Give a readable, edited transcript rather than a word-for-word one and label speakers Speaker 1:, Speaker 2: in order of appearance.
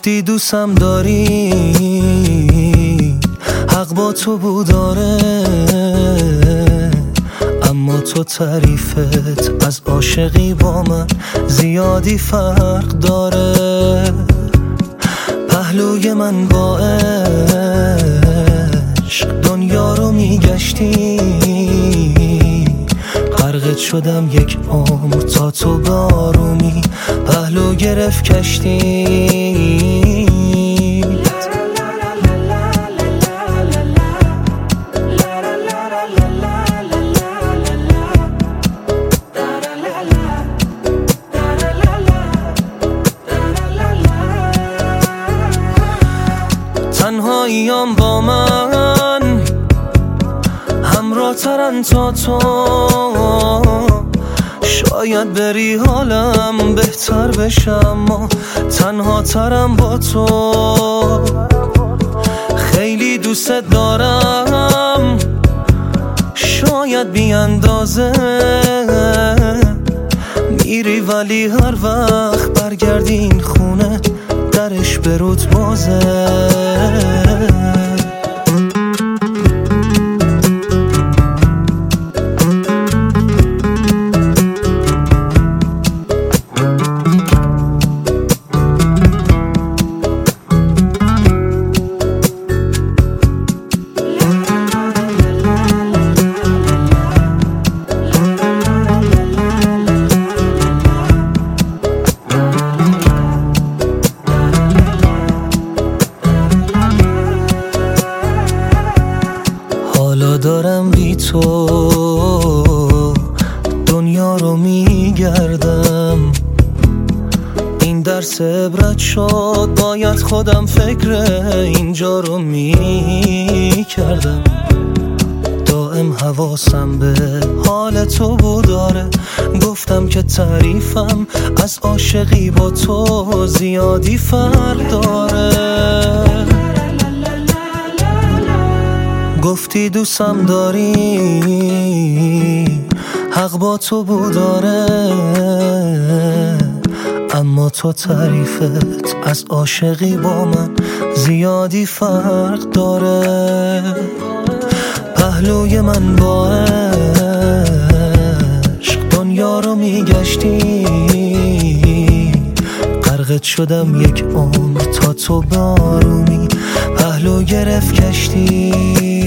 Speaker 1: گفتی دوستم داری، حق با تو بوداره، اما تو تعریفت از عاشقی با من زیادی فرق داره. پهلوی من با عشق دنیا رو میگشتی، غرقت شدم یک عمر تا تو بارومی پهلو گرفت کشتی. تنهاییام با من همراه ترن تا تو، شاید بری حالم بهتر بشم، اما تنها ترم با تو. خیلی دوست دارم، شاید بی اندازه، میری ولی هر وقت برگردی این خونه درش برود بازه. حالا دارم بی تو دنیا رو میگردم، این درس عبرت شد، باید خودم فکر اینجا رو میکردم. دائم حواسم به حال تو بوداره، گفتم که تعریفم از عاشقی با تو زیادی فرق داره. گفتی دوستم داری، حق با تو بوداره، اما تو تعریفت از عاشقی با من زیادی فرق داره. پهلوی من با عشق دنیا رو میگشتی، غرقت شدم یک عمر تا تو بارومی پهلو گرفت کشتی.